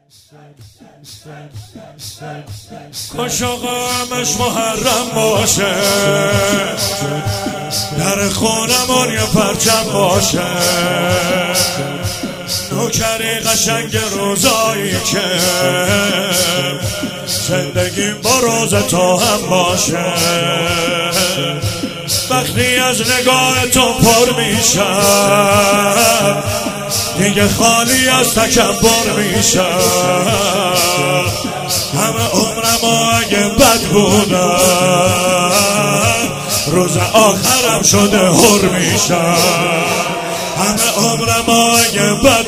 کاش آقامش محرم باشه، در خونمون یه پرچم باشه، نوکری قشنگ روزایی که زندگیم با روز تو هم باشه. وقتی از نگاه تو پر میشم دیگه خالی از تکبر میشم. همه عمرم اگه بد بودم روز آخرم شده هر میشم. همه عمرم اگه بد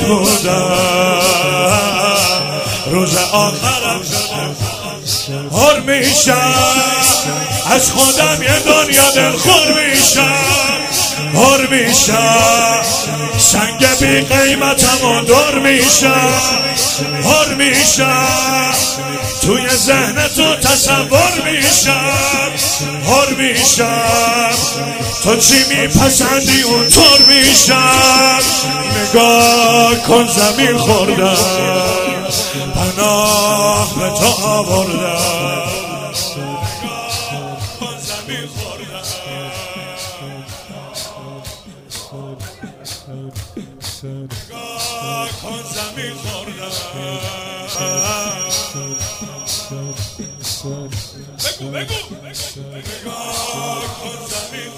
بودم روز آخرم شده هر میشم. از خودم یه دنیا دلخور میشم، هر میشم. سنگ بی قیمتمو دور میشم، هر میشم. توی ذهن تو تصور میشم، هر میشم. تو چی میپسندی اونطور میشم. نگاه کن زمین خوردم، پناه به تو آوردم. نگاه کن زمین خوردم. بگو نگاه کن زمین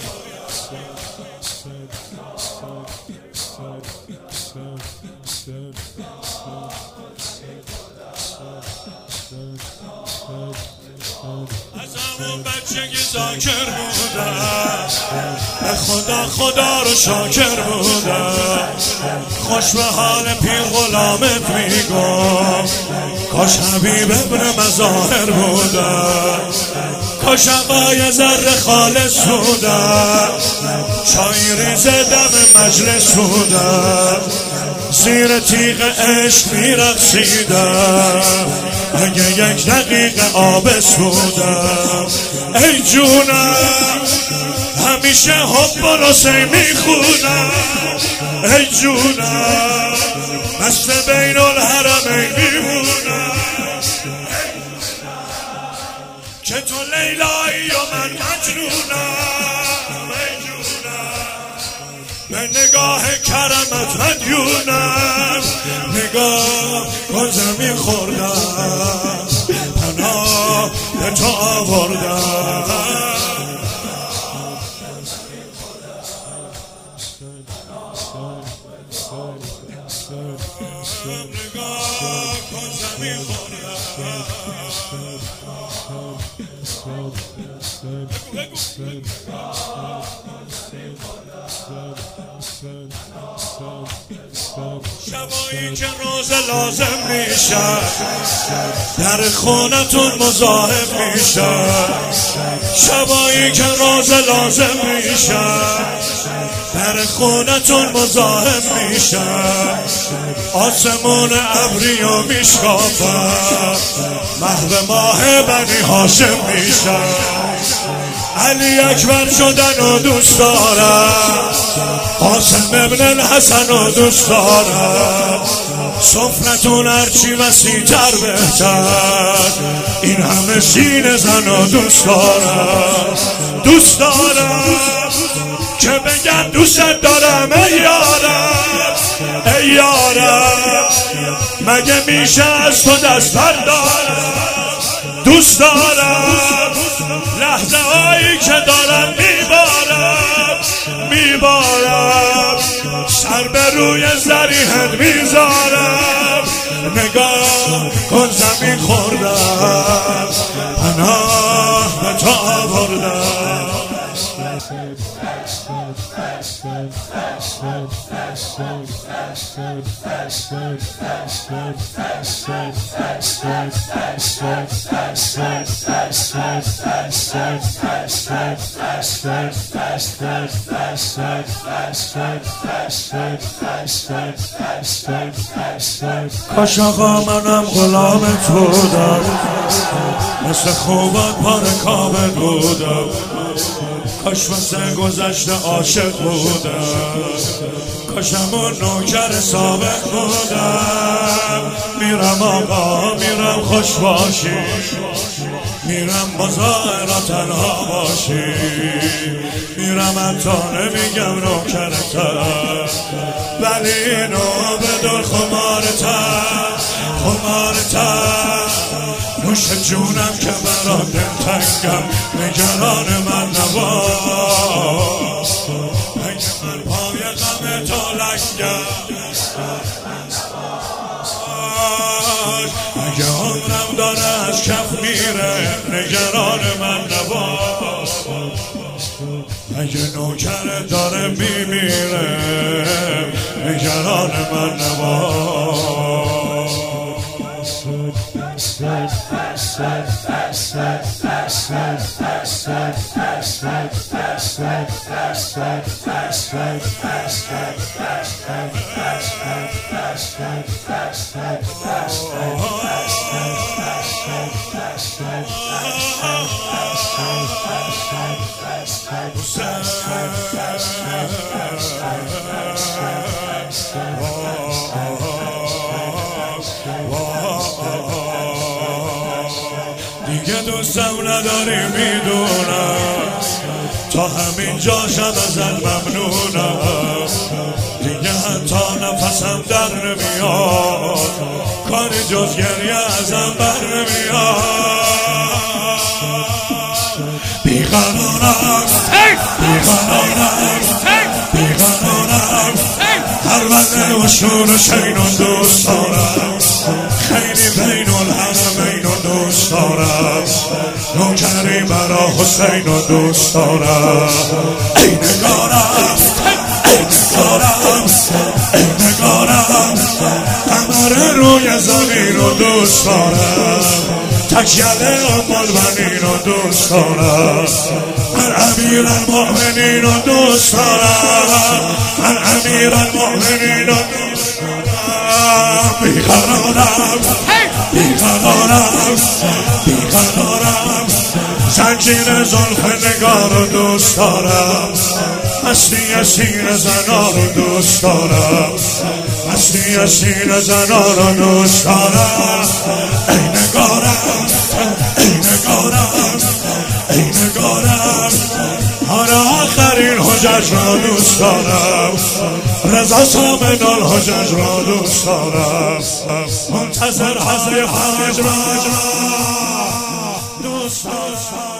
از همون بچگی ذاکر بودم، به خدا رو شاکر بودم. خوش به حال پیر غلامت میگم، کاش حبیب ابن مظاهر بودم، کاش آقای ذره خالص بودم، چای ریز دم مجلس بودم، زیر تیغ عشق میرقصیدم، اگه یک دقیقه آبس بودم. ای جونم همیشه حب و رسه میخونم، ای جونم مست بین الحرمین میمونم، که تو لیلایی و من مجنونم. ای جونم به نگاه کرمت مدیونم. نگاه کن زمین خوردم، پناه به تو آوردم. نگاه کن زمین خوردم. شبایی که روز لازم میشم در خونتون مزاحم میشم، شبایی که روز لازم میشم در خونتون مزاحم میشم. آسمون ابریو میشکافم، محو ماه بنی هاشم میشم. علی اکبر شدن و دوست دارم، قاسم ابن الحسن و دوست دارم. سفرتون هرچی وسیع‌تر بهتر، این همه سینه زن و دوست دارم. دوست دارم که بگم دوست دارم ای یارم، ای یارم مگه میشه از تو دست بردارم. دوست دارم لحظه هایی که دارم میبارم، سر به روی زریحت میذارم. نگاه کن زمین خوردم، پناه به تو آوردم. کاش آقا منم غلامت بودم، مثل خوبات پار کامل بودم. کاش واسه گذشته عاشق بودم، کاشمون نوکر سابق بودم. میرم آقا میرم خوش باشی، میرم بازار تنها باشی، میرم حتی نمیگم نوکرتم، ولی اینو بدون خمارتم، خمارتم. نوش جونم که برا دلتنگم، نگران من نباش، اگه من پای غم تو لنگم، اگه عمرم داره از کف میره، نگران من نباش، اگه نوکر داره میمیره، نگران من نباش. دیگه دوستم نداری میدونم، تا همین جاشم ازت ممنونم، دیگه حتی نفسم در نمیاد، کاری جز گریه ازم بر نمیاد. بیقرارم بیقرارم بیقرارم، هر وقت و شور و شین و دوست دارم، خیلی بین الحرمین و دوست دارم، نوکری برا حسین و دوست دارم. ای نگارم ای نگارم ای نگارم، قمر روی زمین و دوست دارم، تکیله امال بنین و دوست دارم، من امیر المؤمنین و دوست دارم، من امیر المؤمنین و دوست دارم. بیقرارم بیقرارم بیقرارم، زنجیر زلف نگار رو دوست دارم، مستی سینه زنا رو دوست دارم، مستی سینه زنا رو دوست دارم. ای نگارم ای نگارم ای نگارم، آره آخرین حجج را دوست دارم، رضا سامن الحجج را دوست دارم، منتظر های حج را دوست دارم.